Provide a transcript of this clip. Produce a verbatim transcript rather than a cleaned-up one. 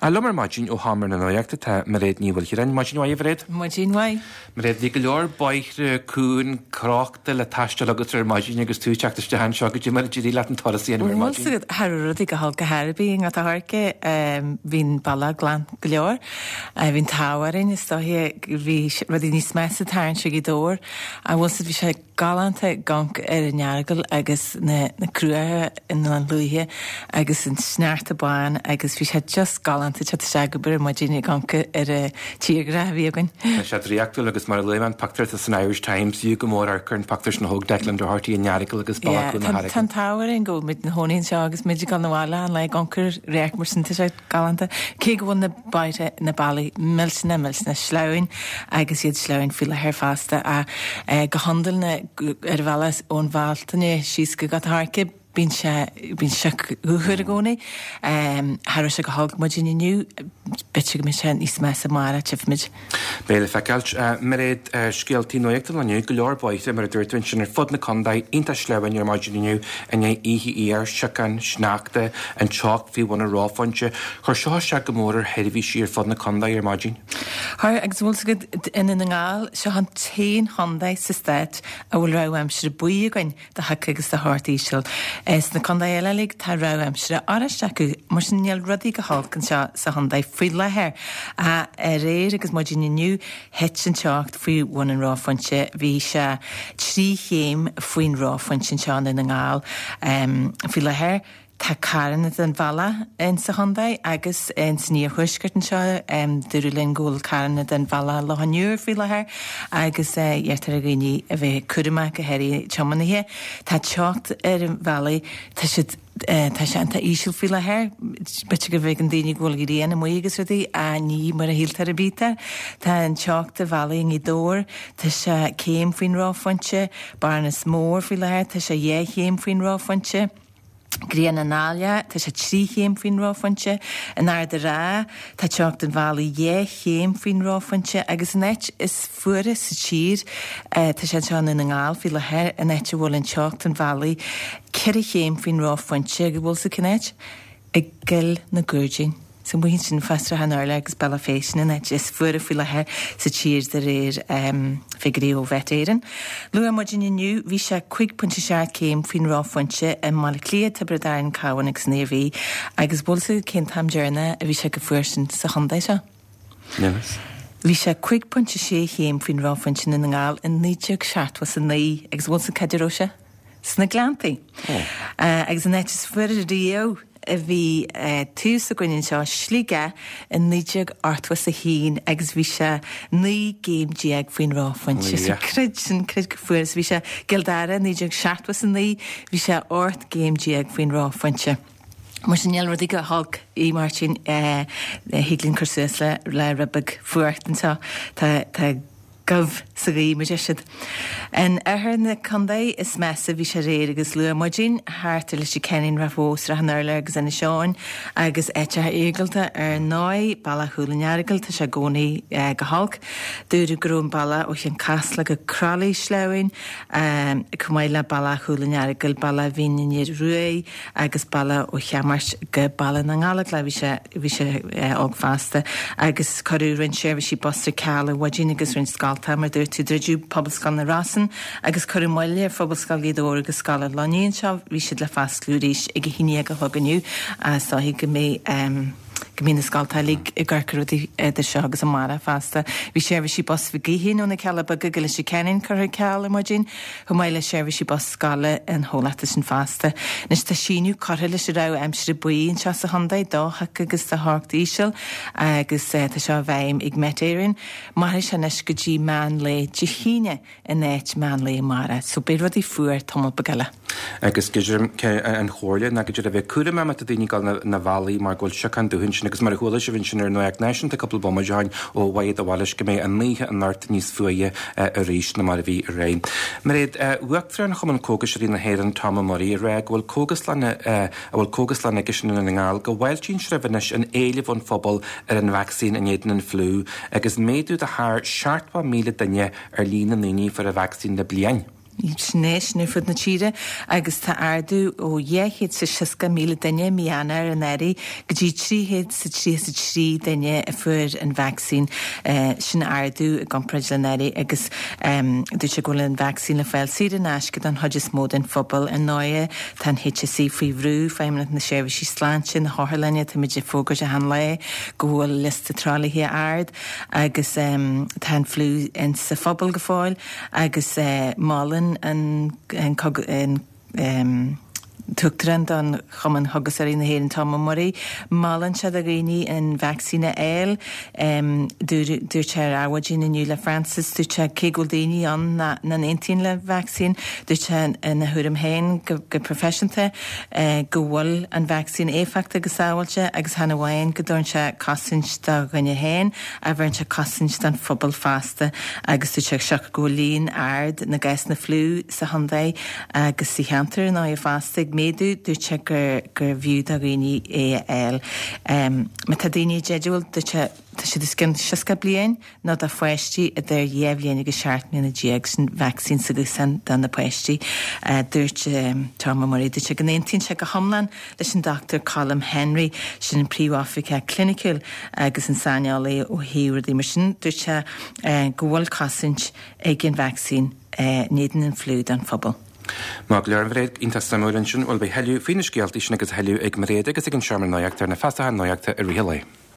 A lumar mágin ó hamar na nóiachta tá mar réad níhfuil chiran mágin wai réad. Mágin wai. Mar réad go leor baithre cún crachta le taiste agus ar mágin agus tú teachtaiste han seo go dtí mar dí leat an torasí an mar mágin. Harúí go hall go Harbí a táharce hín balla glan go leor a hín táharin is táhí bhí rudí níos measa táin se dór a bhil bhí sé galanta gang ar an neargal agus na cruúthe in an luíthe agus an snearta bain agus bhí sé just galanta te se go bur mágin gancha ar a tígra bhí agan. sé reachtú agus mar leman pactar a san Irish Timesú go mór ar chun pactar na hog Declan do Hartí an neargal agus ballachú na Harrig. Tan táharin go mit na hóín seo agus méidir gan bhile an le gancur réach mar san sé galanta. Cé go bhfuil na baite na bailí milsna milsna slein agus iad slein fi le hair fásta a go handal na ar bhelas ón bháltaine síos go gatharce bín se bín se uhuiir a gcónaí Har se go hag muidir inniu bitte go sé níos me a mar a tifmid. Béle fecailt mar réad scialtí nóíachta leniu go leor baite mar a dúirthain sin ar fud na condaid inta slehain ar máidir inniu a é ihí ar secan sneachta an teach bhí bhna ráfáinte chuir seo se go mór ar heirbhí sí ar fud na condaid ar mágin. Thir agus bhfuil go ina na ngáil se an taon hondaid sa stáit a bhfuil raibh se buí again de hacha agus de háirtíisiil. Es na condaid eileigh tá raibh se áiste acu mar sin neal rudí go hálcan seo sa hondaid faoi lethir a réir agus máidir inniu het sin teacht faoi bhain an ráfáinte bhí se trí chéim faoin ráfáinte seán in na ngáil faoi lethir. Tá caran an bhela in sa hondaid agus in sníor chuisgurt an seo dúú lingúil caran an bhela lehanúr fi lethir agus dhéartar a gine a bheith cuiime go heirí temanathe. Tá teacht ar an bhelaí tá si Tá sé ananta íisiil fi lethir, bite go bheith an daoine ghil go réana mu agus ruí a ní mar a híaltar a bítar. Tá an teacht a bhelaí í dór, tá sé céim faoin ráfáinte, barnas mór fi lethir, tá sé dhé chéim faoin ráfáinte. Grian an nália, tá sé trí chéim faoin ráfáinte, an air de rá, tá teacht an bhelaí dhé chéim faoin ráfáinte, agus net is fuaire sa tír tá sé teán in an ngáil fi lethir a net bhfuil an teacht an bhelaí ceir chéim faoin ráfáinte go bhfuil sa cinnéid ag gil na gúirgin. Sa bhuiinn sin festra an airla agus bella fésin in net is fuaire fi lethir sa tír de réir figurí ó bhetéiran. Lu muidir inniu bhí sé chuig puinte seart céim faoin ráfáinte a mala clia tá bredáin cáhain agus néomhí agus bolsa cén tamdearna a bhí sé go fuairsin sa hondaid seo. Nevis. Bhí sé chuig puinte sé chéim faoin ráfáinte in na ngáil in níteag seart was san naí agus bhil sa cadidiró se sna glantaí. Agus an net is fuair a río a bhí tús a gcuinn seo slíige in níteag artha sa hín agus bhí se ní géimdíag faoin ráfáinte sa crid sin crid go fuair bhí se gildára níteag seaartha san ní bhí se ort géimdíag faoin ráfáinte. Mar sin neal rudí go hag í mar sin híglinn chusuas le le rubag fuairtantá tá gobh sa gaí mar siad. An ahar na condaid is measa bhí sé réir agus lu muidín, háirtar lei sé cenin ra fós ra an airla agus ana seáin agus éte éigalta ar náid balla thuúlaneargal tá sé gcónaí go halc. Dúidir grún balla ó an casla go cralaí slein cumáid le balla thuúlaneargal balla bhíine ruaí agus balla ó cheamart go balla na ngála le bhí sé bhí sé ág fásta agus choú rinn séir sí bosta ceala bhaidín agus rinn scáil mar dúir tú dúirú poblscal na rasan agus chuir maiile poblscal líadóir agus scala laníonn seo bhí siad le fáslúéis ag híine go thuganiu a sáhí go mé gomína scaltaigh i ggurcurúí idir seo agus amara fásta. Bhí séirh sí bos bh gihíú na ceala bag go lei sé cenin chur ceala maidín, chu maiile séirh sí bos scala an hólata sin fásta. Nes tá síniu chotha lei sé rah aimsir buíon se sa hondaid dócha agus tá hácht íseil agus tá seo bhaim ag metéirin, mar se nes go dtí meán le de híine in éit meán le mara, so bé rudí fuair tomul bagala. Agus gidir an chóirle na gidir a bheith cuara me a daoine gal na bhelaí mar ghil se an dúhin sin agus mar chuala se bhín sin ar Noach Nation a couple bomaideáin ó bhaid a bhhalis go mé an níthe an náirt níos fuaie a ríis na mar bhí a réin. Mar réad uachtar an chuman cógus rí na héan Tom Marí ré bhfuil cógus lena bhfuil cógus lena sin na ngáil go bhhailtín sreibhanis an éileh an phobal ar an vaccín an éan an flú agus méadú a th seaartha míle daine ar lína naoine for a vaccín na bliain. snéis nu fud na tíre agus tá ardú ó dhéhéad sa sisca míle daine mianar an éirí go dtí tríhéad sa trí sa trí daine a fuair an vaccín sin ardú a gompraid le éirí agus dú se goil an vaccín le fáil siad an eiscid an hodis mód an fphobal an náide tá H S C faoi bhrú feimna na séhsí sláinte na háthlanne tá muidir fógur a an le go bhfuil lista trálahí ard agus tá flú in sa fphobal go fáil agus málan an an an um, Tuchtran don chuman hagus ar na héan Tom Murray málan se a réí an vaccína eil um, dúir te áhaidín na nniu le Francis dú te cégul daoine an na éontín le vaccín dú te na thuúm héin go, go professionanta uh, go bhfuil an vaccín éfachta go sáhailte agus hena bhhain go dúirn se cosint do gonne héin a bhairn se cosint don fphobal fásta agus dú te seach go líon ard na gais na flú sa handai agus si cheantar ná a fásta méadú dúirte gur gur bhiú a rií é eil. Me tá daoine jeúil tá sé cin sisca blion ná a foiisttí a d dhéhlíonna go seaartna na déag san vaccín sa go san don na poisttí dúirt Tom Murray dú se gnéontín se go homlan leis an Doctor Colm Henry sin an Príomh-Africa Clinical agus an saneála ó hiúir dí mar sin dúirt se go bhfuil cosint ag an vaccín néan an flúd an phobal. Má lear bhréad intastamúrin sin bhfuil be heú finis gealt is sin agus heú ag mar réad agus ag an seaar náiachtar na fasta náiachta a rihelé.